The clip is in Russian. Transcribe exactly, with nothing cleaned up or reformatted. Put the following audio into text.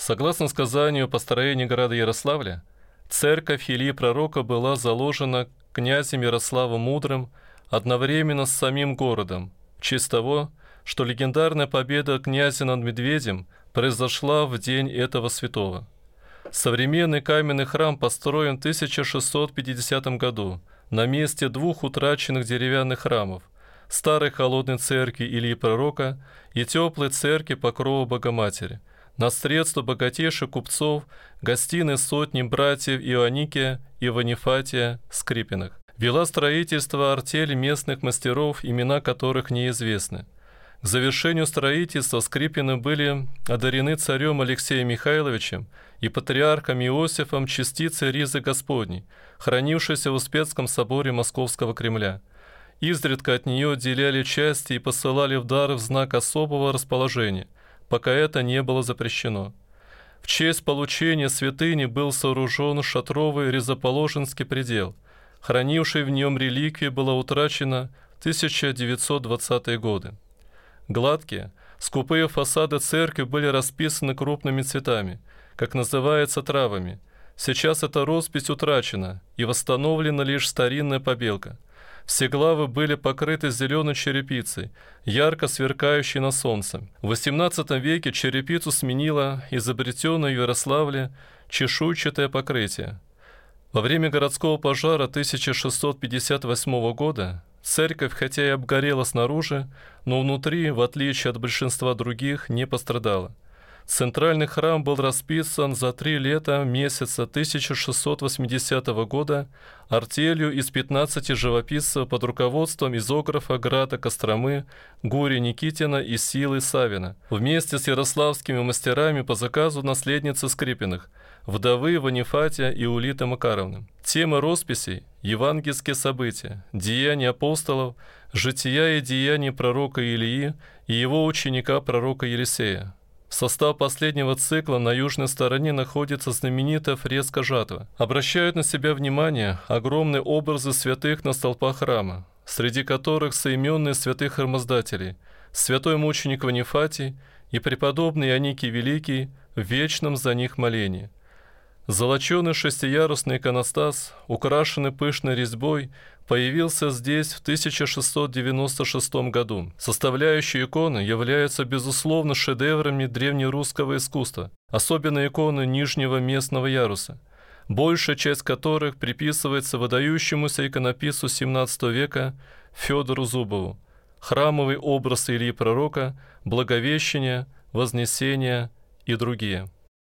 Согласно сказанию о построении города Ярославля, церковь Илии Пророка была заложена князем Ярославом Мудрым одновременно с самим городом, в честь того, что легендарная победа князя над Медведем произошла в день этого святого. Современный каменный храм построен в тысяча шестьсот пятидесятом году на месте двух утраченных деревянных храмов – старой холодной церкви Илии Пророка и теплой церкви Покрова Богоматери, на средства богатейших купцов, гостиной сотни братьев Ионикия и Ванифатия Скрипиных. Вела строительство артель местных мастеров, имена которых неизвестны. К завершению строительства Скрипины были одарены царем Алексеем Михайловичем и патриархом Иосифом частицей ризы Господней, хранившейся в Успенском соборе Московского Кремля. Изредка от нее отделяли части и посылали в дар в знак особого расположения, пока это не было запрещено. В честь получения святыни был сооружен шатровый Ризоположенский предел. Хранивший в нем реликвии была утрачена в тысяча девятьсот двадцатые годы. Гладкие, скупые фасады церкви были расписаны крупными цветами, как называется травами. Сейчас эта роспись утрачена и восстановлена лишь старинная побелка. Все главы были покрыты зеленой черепицей, ярко сверкающей на солнце. В восемнадцатом веке черепицу сменило изобретенное в Ярославле чешуйчатое покрытие. Во время городского пожара тысяча шестьсот пятьдесят восьмого года церковь, хотя и обгорела снаружи, но внутри, в отличие от большинства других, не пострадала. Центральный храм был расписан за три лета месяца тысяча шестьсот восьмидесятого года артелью из пятнадцати живописцев под руководством изографа Грата Костромы, Гурия Никитина и Силы Савина, вместе с ярославскими мастерами по заказу наследницы Скрипиных, вдовы Ванифатия и Улиты Макаровны. Темы росписей – евангельские события, деяния апостолов, жития и деяния пророка Илии и его ученика пророка Елисея. В состав последнего цикла на южной стороне находится знаменитая фреска «Жатва». Обращают на себя внимание огромные образы святых на столпах храма, среди которых соименные святых храмоздателей, святой мученик Ванифатий и преподобный Ионикий Великий в вечном за них молении. Золоченый шестиярусный иконостас, украшенный пышной резьбой, появился здесь в тысяча шестьсот девяносто шестом году. Составляющие иконы являются, безусловно, шедеврами древнерусского искусства, особенно иконы нижнего местного яруса, большая часть которых приписывается выдающемуся иконописцу семнадцатого века Федору Зубову. Храмовый образ Илии Пророка, Благовещения, Вознесения и другие.